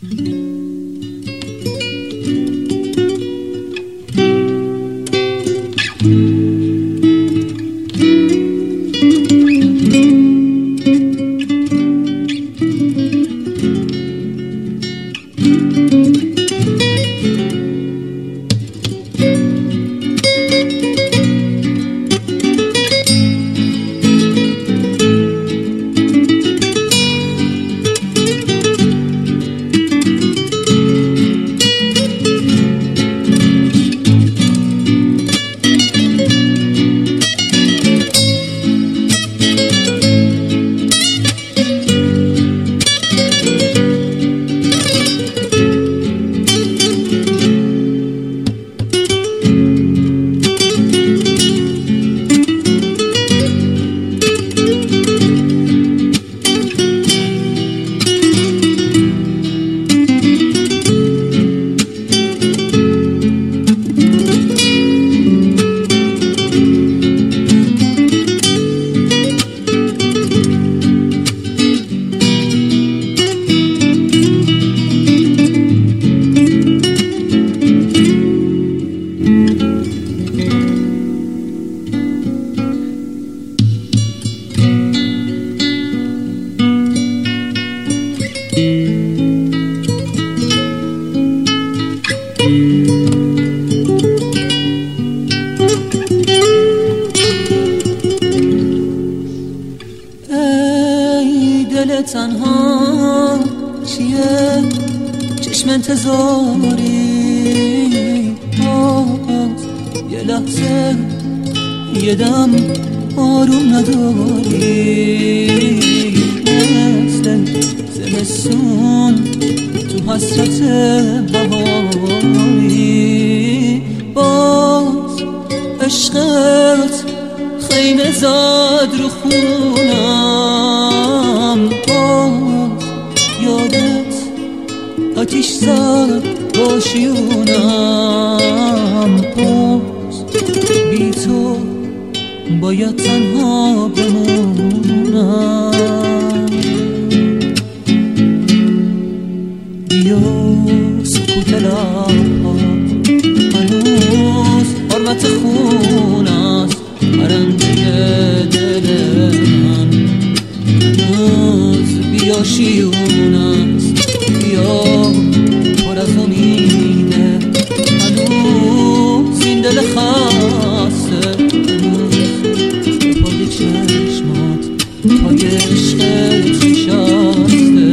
دل تنها چیه چشم انتظاری باز یه لحظه یه دم آروم نداری مثل زمستون تو حسرت بهاری باز عشقت خیمه زد رو خونم باز یادت آتیش زد با شیونم باز بی تو باید تنها بمونم بیا سکوت لب‌ها هنوز حرمت خون است پرنده دل من هنوز بیا شیون است بیا پر از امیده هنوز این دل خسته هنوز پای چشمات پای عشقت نشسته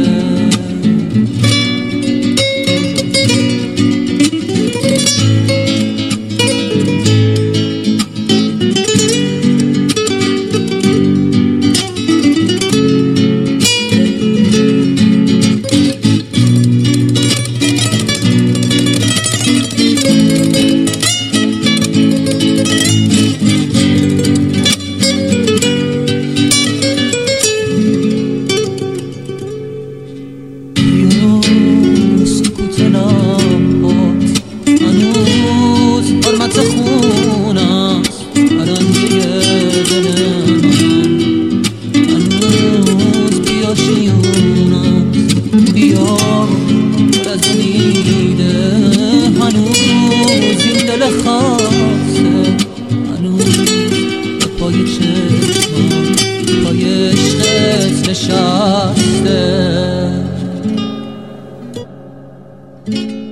نشسته